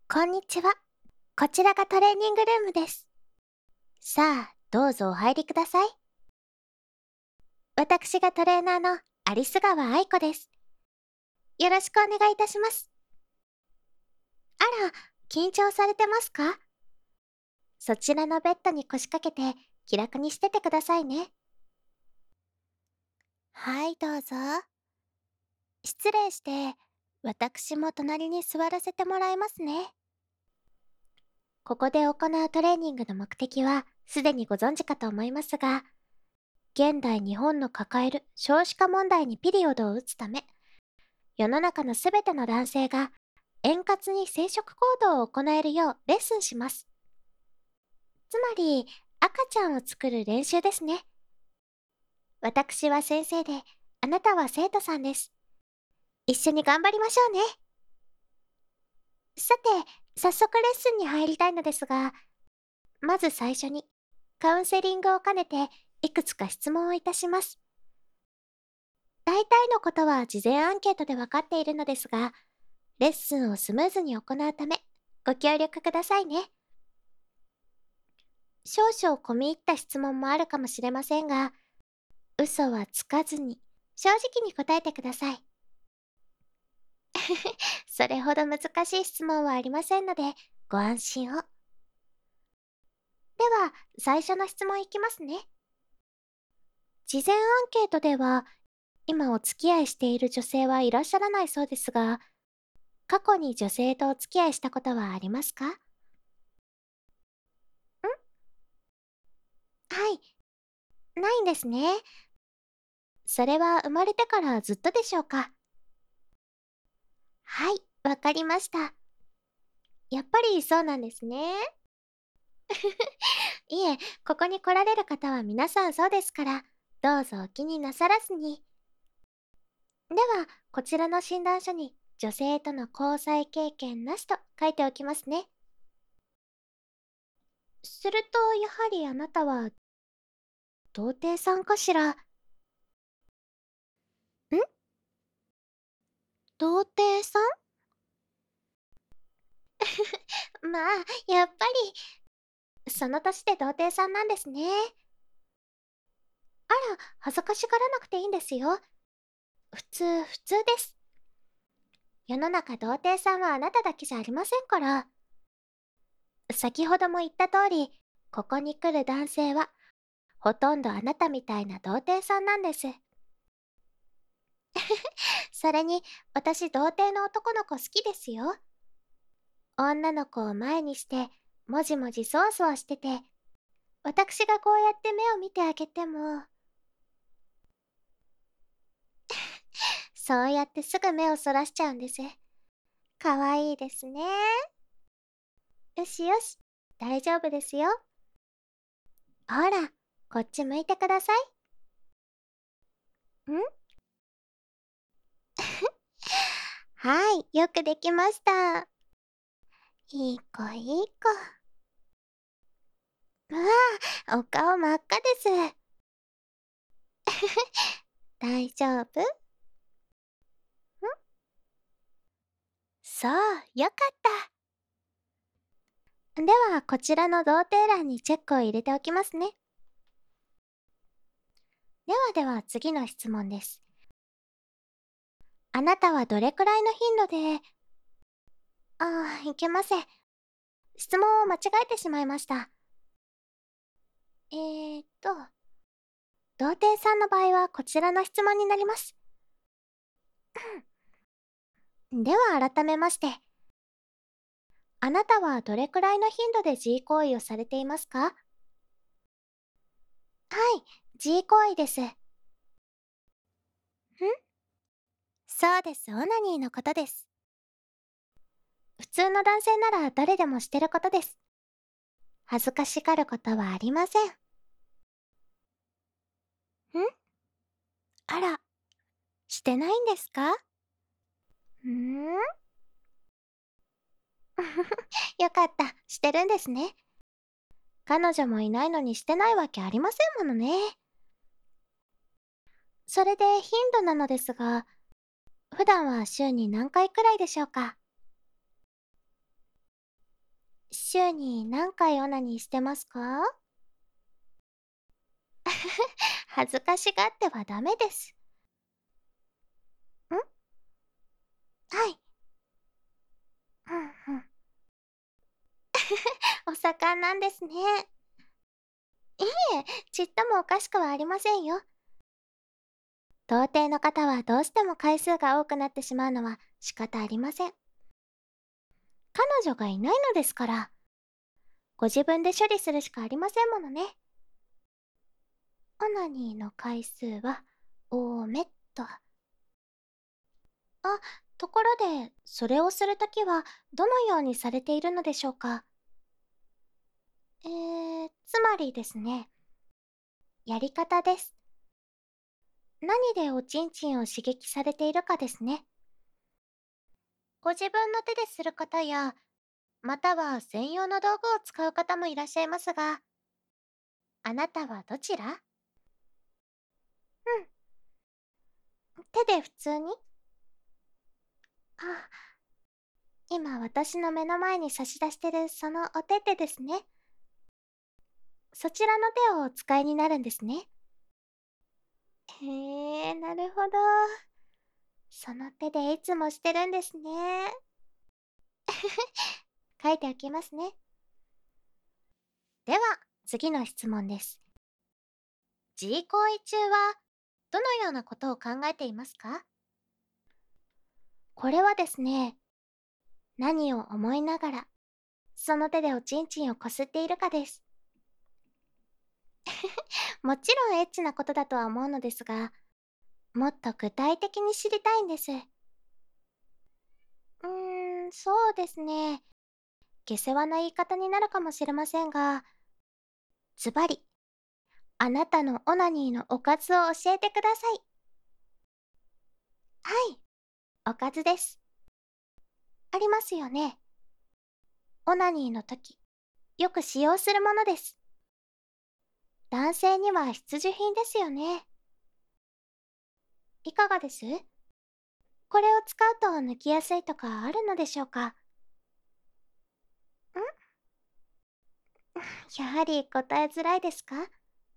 こんにちは。こちらがトレーニングルームです。さあ、どうぞお入りください。私がトレーナーの有栖川愛子です。よろしくお願いいたします。あら、緊張されてますか？そちらのベッドに腰掛けて気楽にしててくださいね。はい、どうぞ。失礼して、私も隣に座らせてもらいますね。ここで行うトレーニングの目的はすでにご存知かと思いますが、現代日本の抱える少子化問題にピリオドを打つため、世の中のすべての男性が円滑に生殖行動を行えるようレッスンします。つまり、赤ちゃんを作る練習ですね。私は先生で、あなたは生徒さんです。一緒に頑張りましょうね。さて、早速レッスンに入りたいのですが、まず最初にカウンセリングを兼ねていくつか質問をいたします。大体のことは事前アンケートで分かっているのですが、レッスンをスムーズに行うため、ご協力くださいね。少々込み入った質問もあるかもしれませんが、嘘はつかずに、正直に答えてください。それほど難しい質問はありませんので、ご安心を。では、最初の質問いきますね。事前アンケートでは、今お付き合いしている女性はいらっしゃらないそうですが、過去に女性とお付き合いしたことはありますか？はい、ないんですね。それは生まれてからずっとでしょうか？はい、わかりました。やっぱりそうなんですね。いえ、ここに来られる方は皆さんそうですから、どうぞお気になさらずに。では、こちらの診断書に女性との交際経験なしと書いておきますね。すると、やはりあなたは、童貞さんかしら？童貞さん？まあ、やっぱり、その年で童貞さんなんですね。あら、恥ずかしがらなくていいんですよ。普通です。世の中童貞さんはあなただけじゃありませんから。先ほども言った通り、ここに来る男性は、ほとんどあなたみたいな童貞さんなんです。それに、私童貞の男の子好きですよ。女の子を前にして、もじもじそわそわしてて、私がこうやって目を見てあげても、そうやってすぐ目をそらしちゃうんです。かわいいですね。よしよし、大丈夫ですよ。ほら、こっち向いてください。はい、よくできました。いい子いい子。うわあ、お顔真っ赤です。大丈夫？そう、よかった。では、こちらの童貞欄にチェックを入れておきますね。では次の質問です。あなたはどれくらいの頻度で、いけません。質問を間違えてしまいました。えーっと、童貞さんの場合はこちらの質問になります。では改めまして、あなたはどれくらいの頻度で G 行為をされていますか？はい、G 行為です。そうです、オナニーのことです。普通の男性なら誰でもしてることです。恥ずかしがることはありません。あら、してないんですか？ーんよかった、してるんですね。彼女もいないのにしてないわけありませんものね。それで頻度なのですが、普段は週に何回くらいでしょうか？ 週に何回オナニーしてますか？恥ずかしがってはダメです。はい。うんうん。お盛んなんですね。いえ、ちっともおかしくはありませんよ。童貞の方はどうしても回数が多くなってしまうのは仕方ありません。彼女がいないのですから、ご自分で処理するしかありませんものね。オナニーの回数は多めっと。あ、ところで、それをするときはどのようにされているのでしょうか？つまりですね、やり方です。何でおちんちんを刺激されているかですね。ご自分の手でする方や、または専用の道具を使う方もいらっしゃいますが、あなたはどちら？うん、手で普通に。あ、今私の目の前に差し出してるそのお手手ですね。そちらの手をお使いになるんですね。へえ、なるほど。その手でいつもしてるんですね。書いておきますね。では、次の質問です。自慰行為中は、どのようなことを考えていますか？これはですね、何を思いながら、その手でおちんちんをこすっているかです。もちろんエッチなことだとは思うのですが、もっと具体的に知りたいんです。そうですね。下世話な言い方になるかもしれませんが、ズバリ、あなたのオナニーのおかずを教えてください。はい、おかずです。ありますよね。オナニーの時、よく使用するものです。男性には必需品ですよね。いかがです？これを使うと抜きやすいとかあるのでしょうか？やはり答えづらいですか？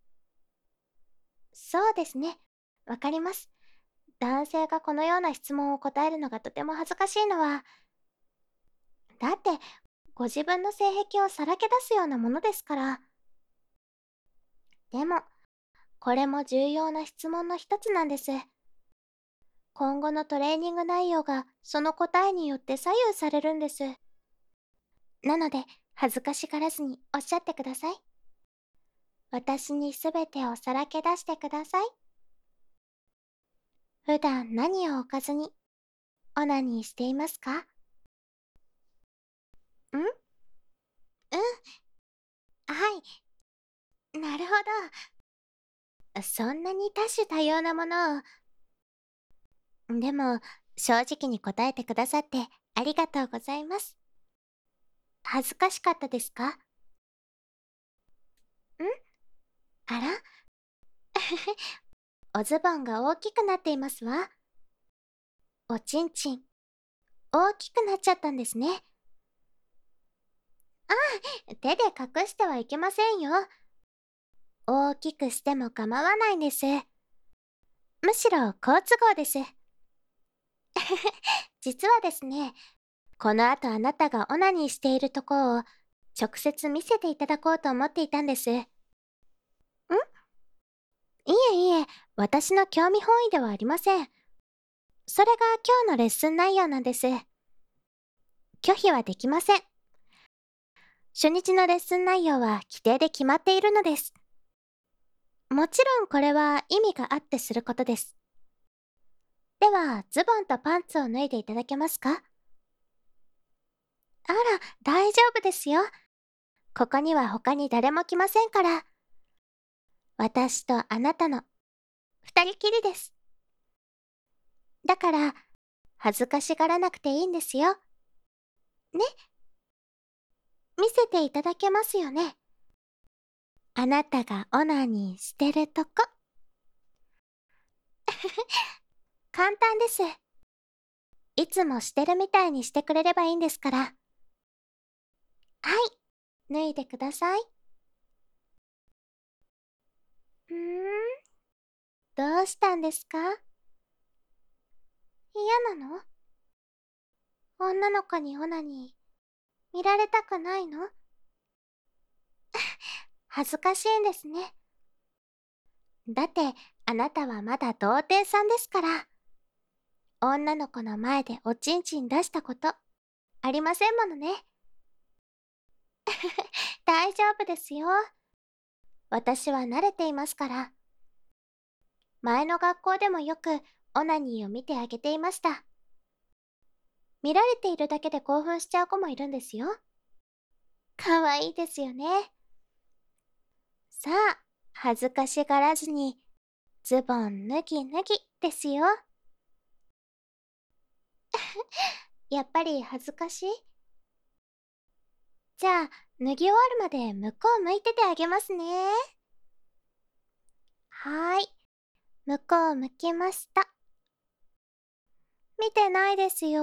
そうですね。わかります。男性がこのような質問を答えるのがとても恥ずかしいのは、だって、ご自分の性癖をさらけ出すようなものですから。でも、これも重要な質問の一つなんです。今後のトレーニング内容がその答えによって左右されるんです。なので、恥ずかしがらずにおっしゃってください。私にすべてをさらけ出してください。普段何をおかずにオナニーしていますか？うん、はい、なるほど。そんなに多種多様なものを。でも、正直に答えてくださってありがとうございます。恥ずかしかったですか？あらおズボンが大きくなっていますわ。おちんちん、大きくなっちゃったんですね。手で隠してはいけませんよ。大きくしても構わないんです。むしろ好都合です。実はですね、この後あなたがオナニーしているとこを直接見せていただこうと思っていたんです。いえいえ、私の興味本位ではありません。それが今日のレッスン内容なんです。拒否はできません。初日のレッスン内容は規定で決まっているのです。もちろんこれは意味があってすることです。では、ズボンとパンツを脱いでいただけますか？あら、大丈夫ですよ。ここには他に誰も来ませんから。私とあなたの二人きりです。だから、恥ずかしがらなくていいんですよ。ね、見せていただけますよね。あなたがオナニーしてるとこ。簡単です。いつもしてるみたいにしてくれればいいんですから。 はい、脱いでください。どうしたんですか？嫌なの？女の子にオナニー、見られたくないの？恥ずかしいんですね。だって、あなたはまだ童貞さんですから。女の子の前でおちんちん出したこと、ありませんものね。大丈夫ですよ。私は慣れていますから。前の学校でもよくオナニーを見てあげていました。見られているだけで興奮しちゃう子もいるんですよ。かわいいですよね。さあ、恥ずかしがらずに、ズボン脱ぎ脱ぎですよ。やっぱり恥ずかしい？じゃあ、脱ぎ終わるまで向こう向いててあげますね。はーい、向こう向きました。見てないですよ。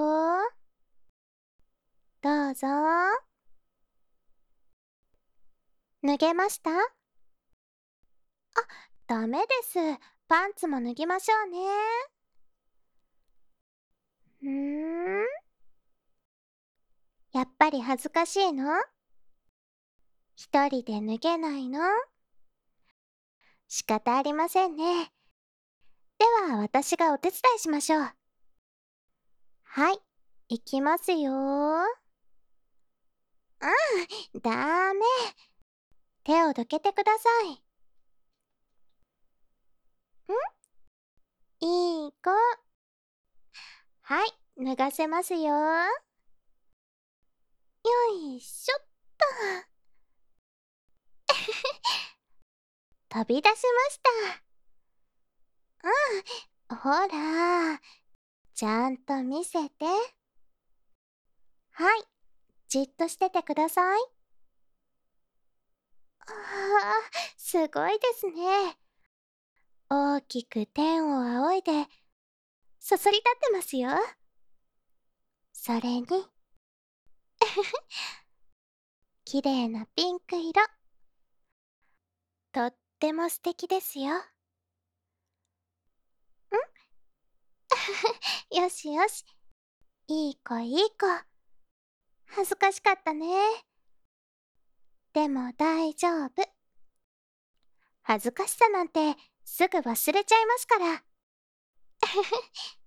どうぞ。脱げました？ダメです。パンツも脱ぎましょうね。やっぱり恥ずかしいの？一人で脱げないの？仕方ありませんね。では、私がお手伝いしましょう。はい、いきますよ。ダメ。手をどけてください。いい子。はい、脱がせますよ。よいしょっと。飛び出しました。ほら、ちゃんと見せて。はい、じっとしててください。すごいですね。大きく天を仰いで、そそり立ってますよ。それに、綺麗なピンク色。とっても素敵ですよ。よしよし。いい子いい子。恥ずかしかったね。でも大丈夫。恥ずかしさなんてすぐ忘れちゃいますから。